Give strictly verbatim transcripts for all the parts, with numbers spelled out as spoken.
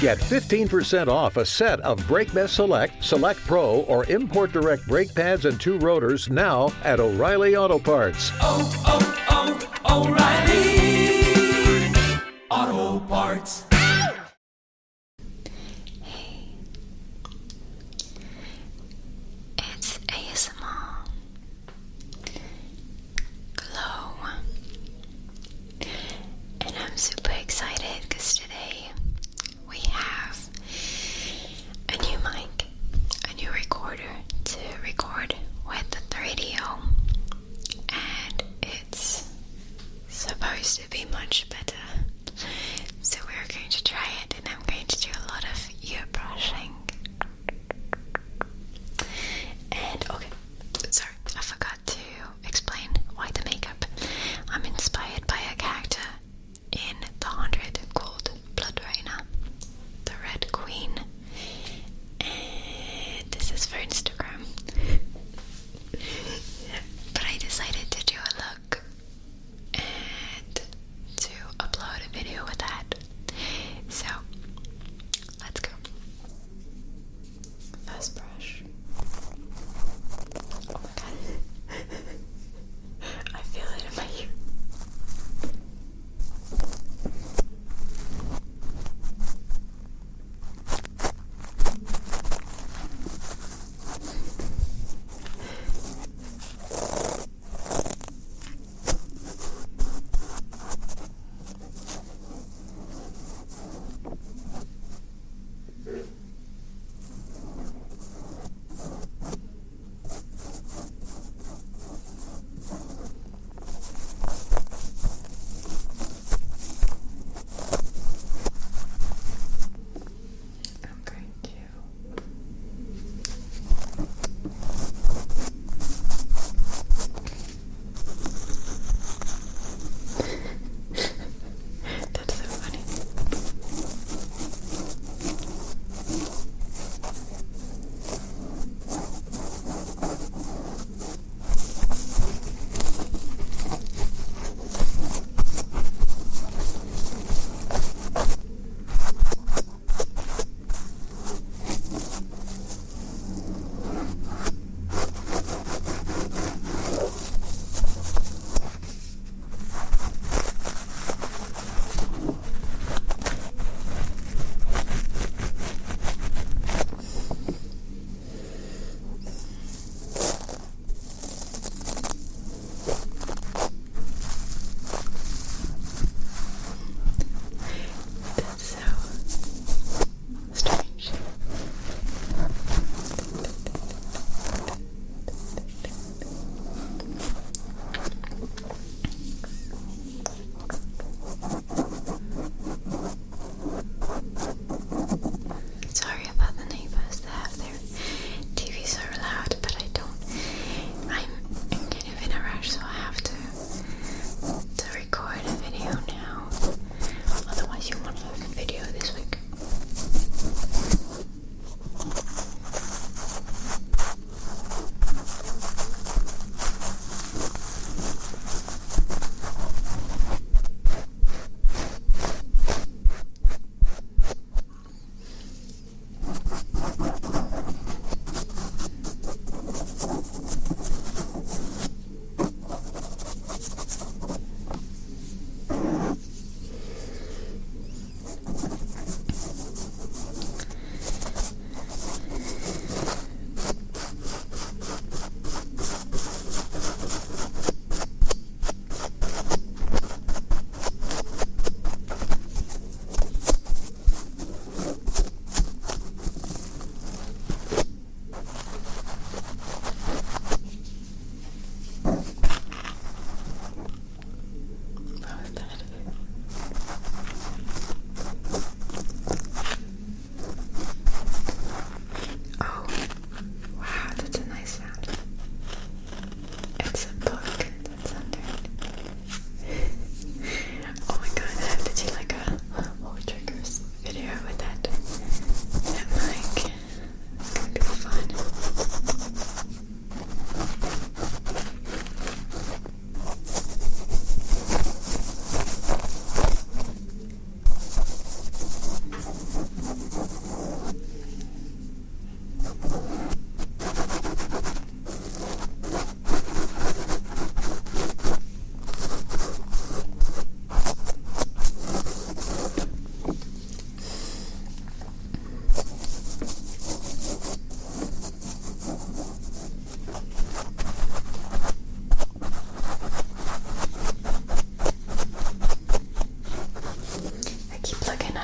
Get fifteen percent off a set of BrakeMess Select, Select Pro, or Import Direct brake pads and two rotors now at O'Reilly Auto Parts. Oh, oh, oh, O'Reilly Auto Parts. Hey, it's A S M R Glow, and I'm super excited because today we have a new mic, a new recorder to record with the radio, and it's supposed to be much better. So we're going to try it, and I'm going to do a lot of ear brushing. And okay, sorry, I forgot to explain why the makeup. I'm inspired by a character in The Hundred called BloodRayner, the Red Queen, and this is for Instagram. But I decided to do a look and to upload a video with that. So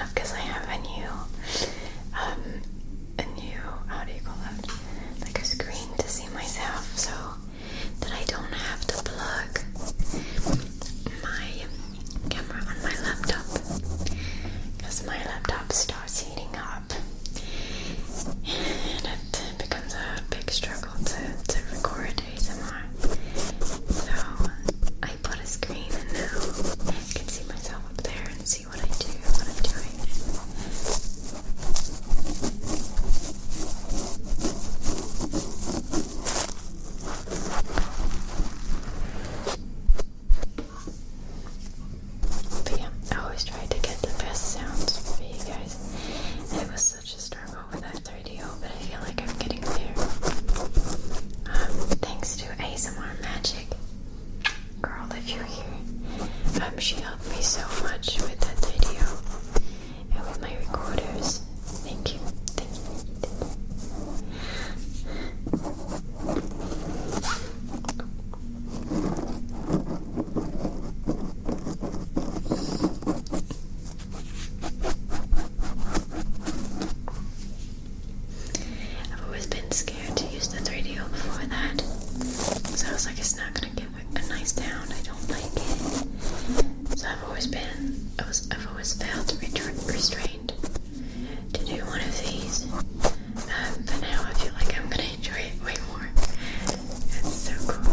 because I have a new, um, a new, how do you call that? Like a screen to see myself, so that I don't have to plug my camera on my laptop, because my laptop starts heating up and it becomes a big struggle to, to record A S M R. So I put a screen and now I can see myself up there and see what I do, what I'm doing. But yeah, I always try to get the best sounds for you guys. It was such a struggle with that three D O, but I feel like I'm getting there. Um, thanks to A S M R Magic. Girl, if you're here, um, she helped me so much with that video and with my recorders. Thank you, thank you, thank you. I've always been scared to use the three D O before that, so I was like, it's not gonna give a nice sound. I don't like it. So I've always been, I was, I've always felt restrained to do one of these. Um, but now I feel like I'm gonna enjoy it way more. It's so cool.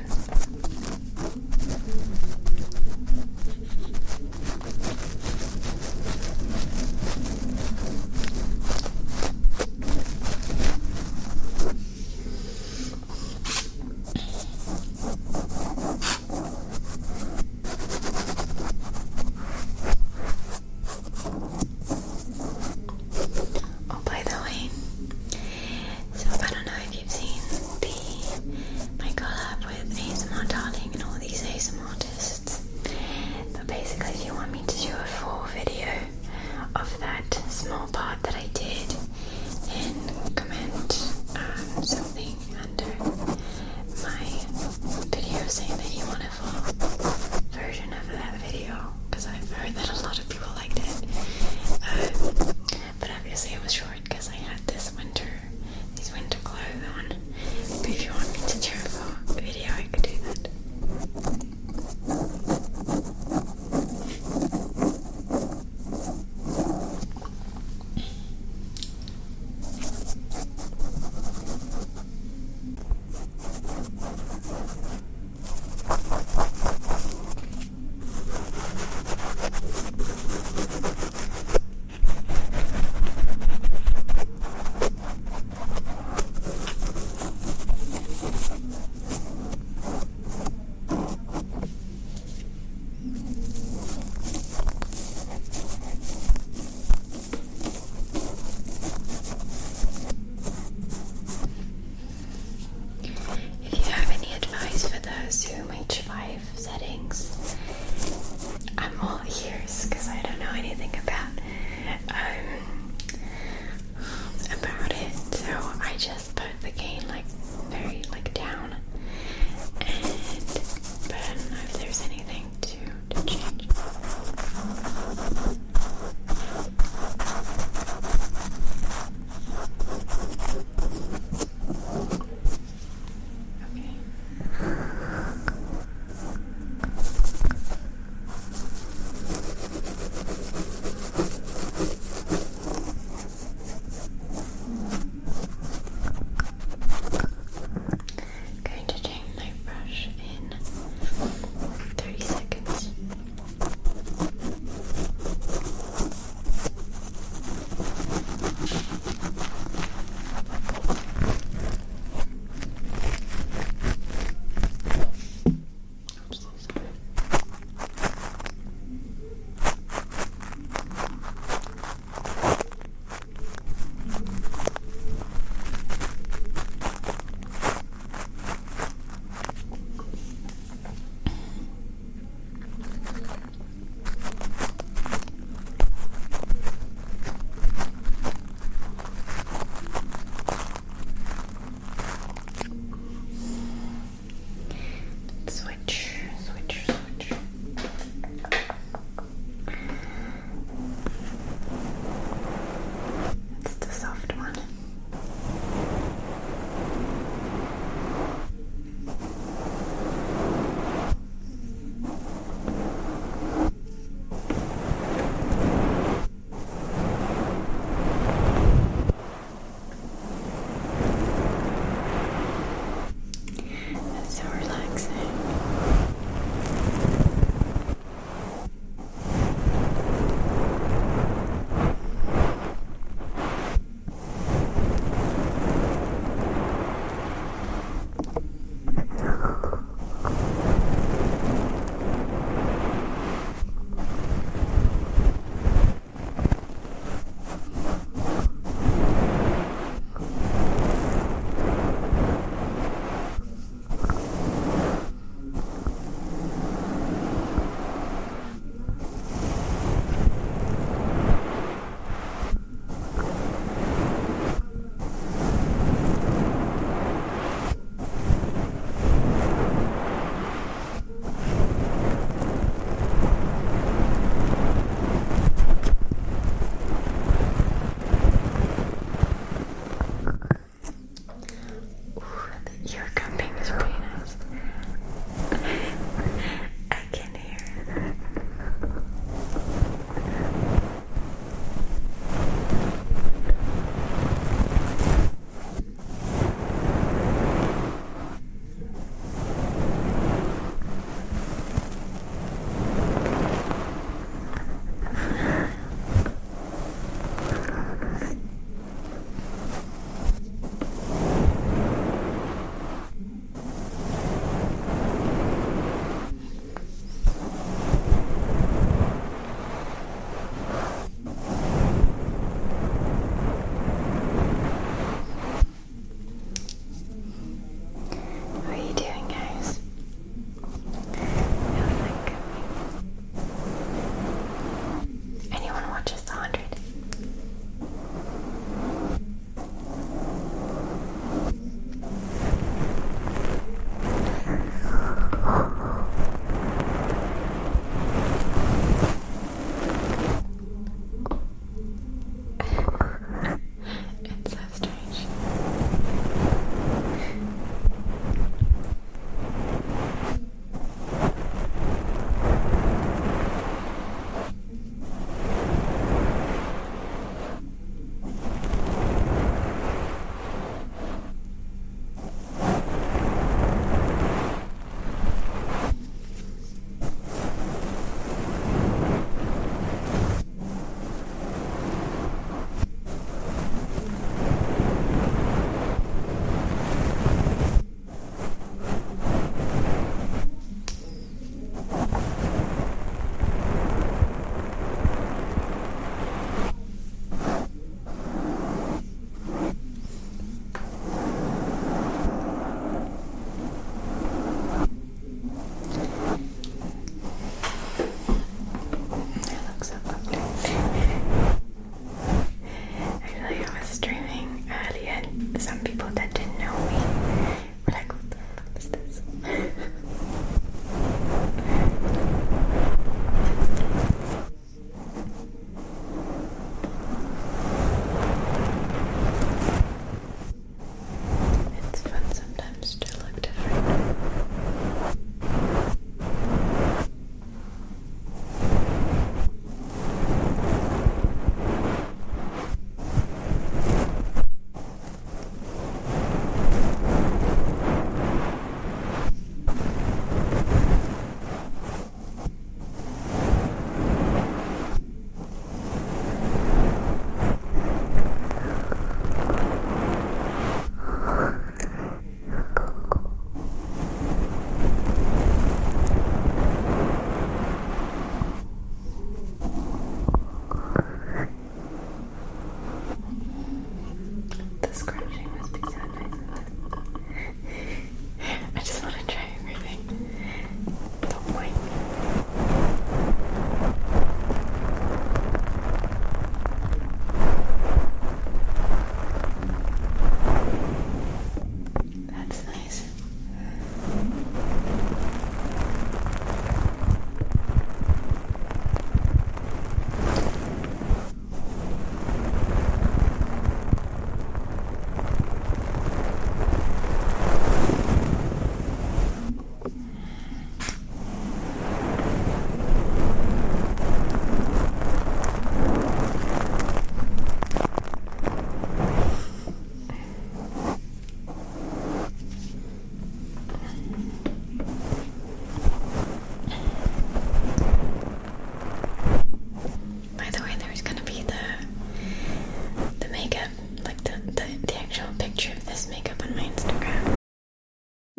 Oh, by the way, so I don't know if you've seen the my collab with A S M R Darling and all these A S M R artists. But basically, if you want me to do a full video of that small part that I did, then comment um, something under my video saying that you want a full version of that video, because I've heard that a lot of people liked it. Um, but obviously it was short because I had this winter, these winter clothes on. But if you want me to do a full video, I could do that.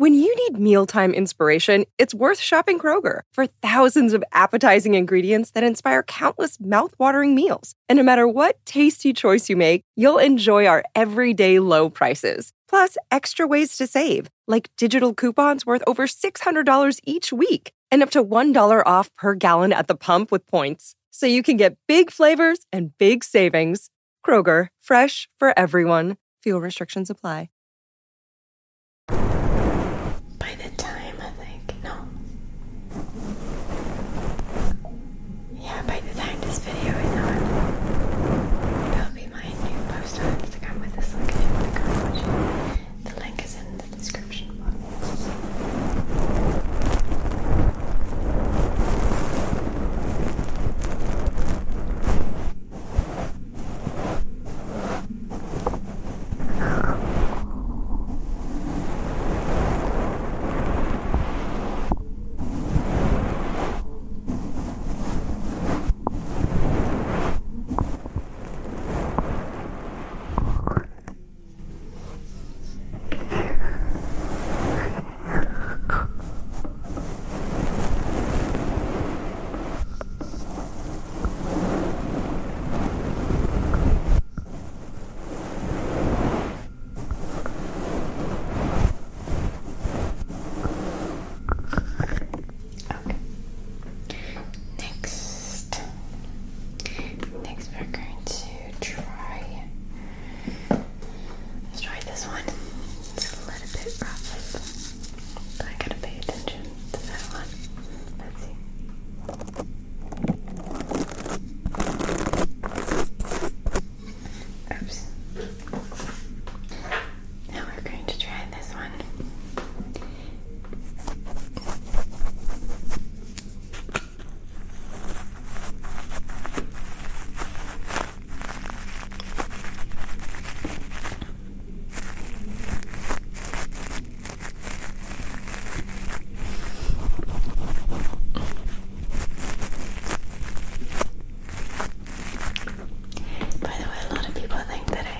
When you need mealtime inspiration, it's worth shopping Kroger for thousands of appetizing ingredients that inspire countless mouth-watering meals. And no matter what tasty choice you make, you'll enjoy our everyday low prices. Plus, extra ways to save, like digital coupons worth over six hundred dollars each week and up to one dollar off per gallon at the pump with points. So you can get big flavors and big savings. Kroger, fresh for everyone. Fuel restrictions apply. By the time, I think, no. Yeah, by the time this video is on, there'll be my new post on Instagram with this link if you want to go and watch it. The link is in the description box. By the way, a lot of people think that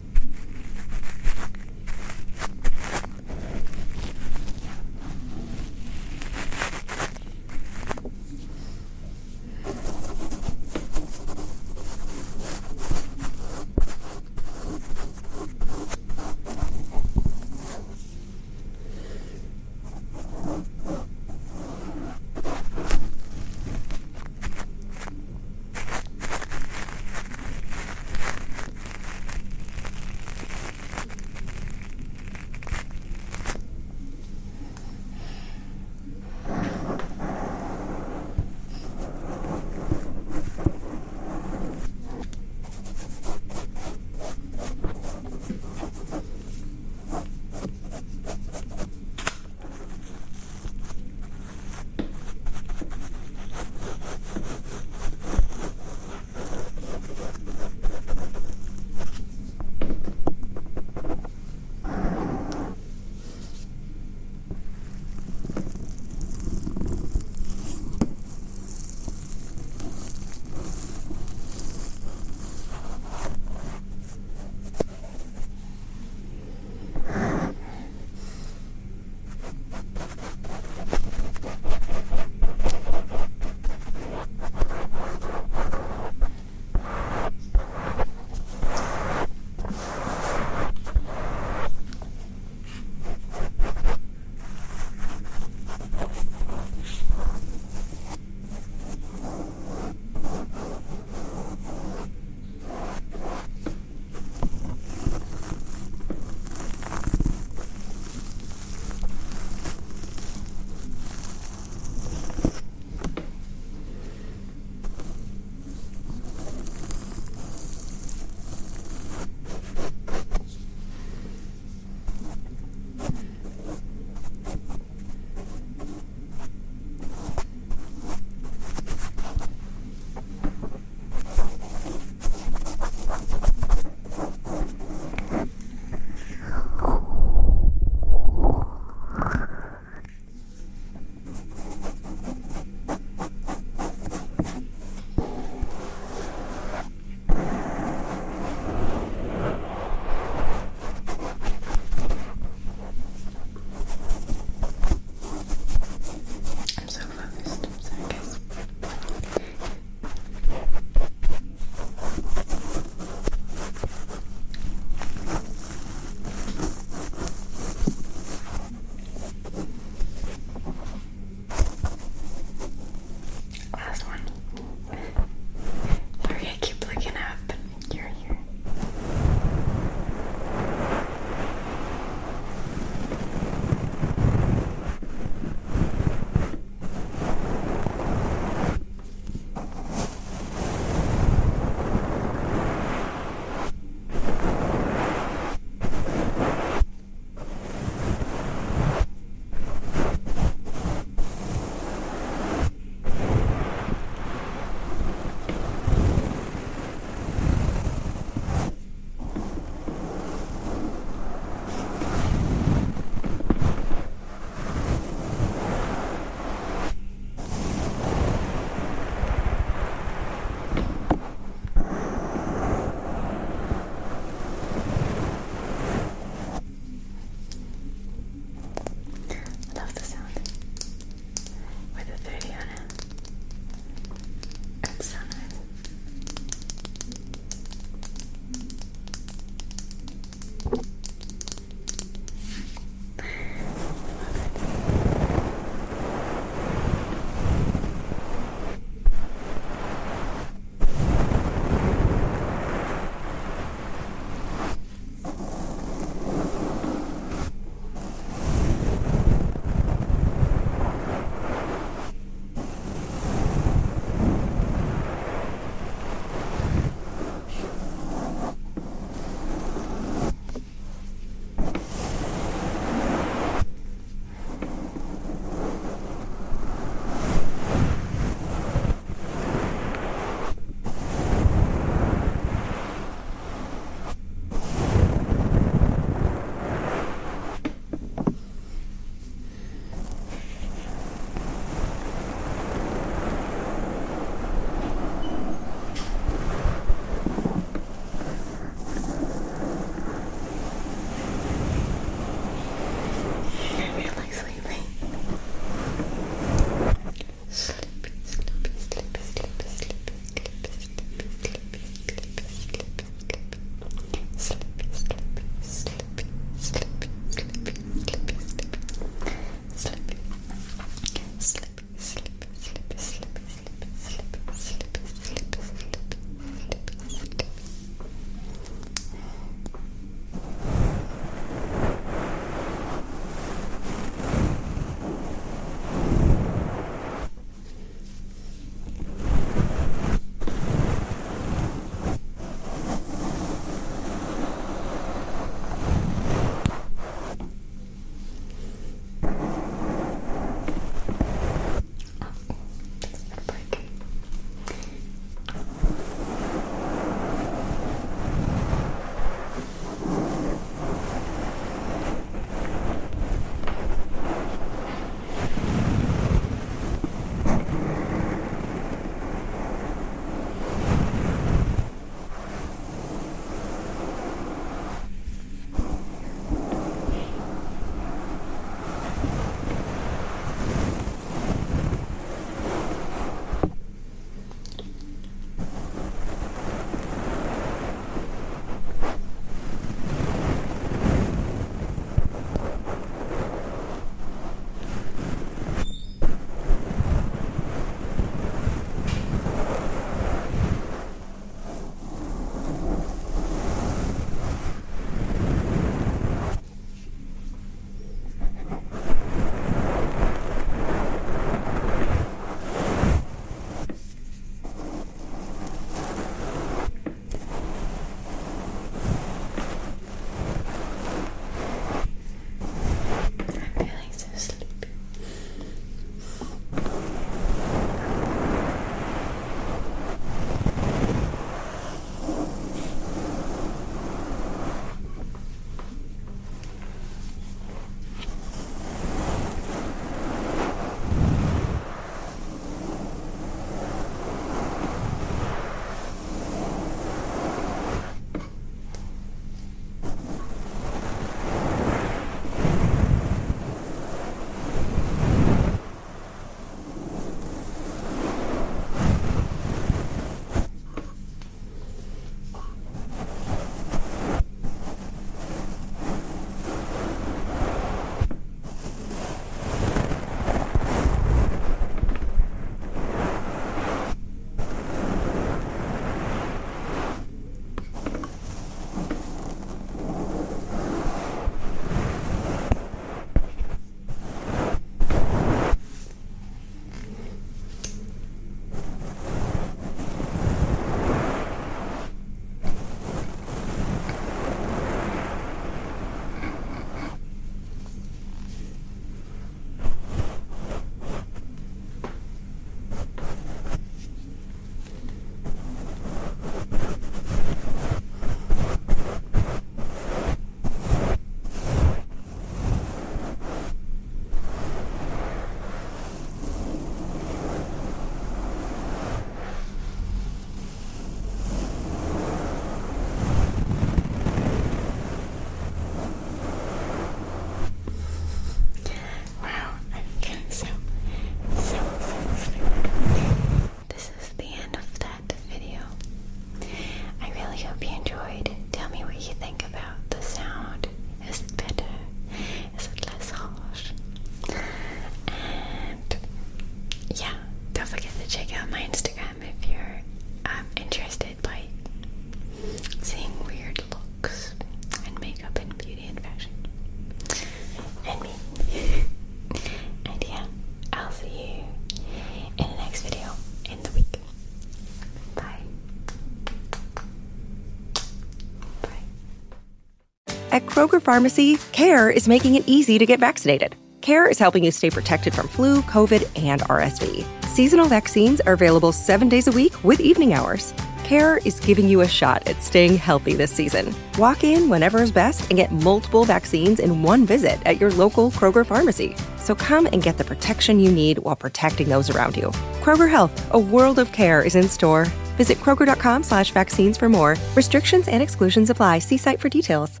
At Kroger Pharmacy, CARE is making it easy to get vaccinated. CARE is helping you stay protected from flu, COVID, and R S V. Seasonal vaccines are available seven days a week with evening hours. CARE is giving you a shot at staying healthy this season. Walk in whenever is best and get multiple vaccines in one visit at your local Kroger Pharmacy. So come and get the protection you need while protecting those around you. Kroger Health, a world of care is in store. Visit Kroger.com slash vaccines for more. Restrictions and exclusions apply. See site for details.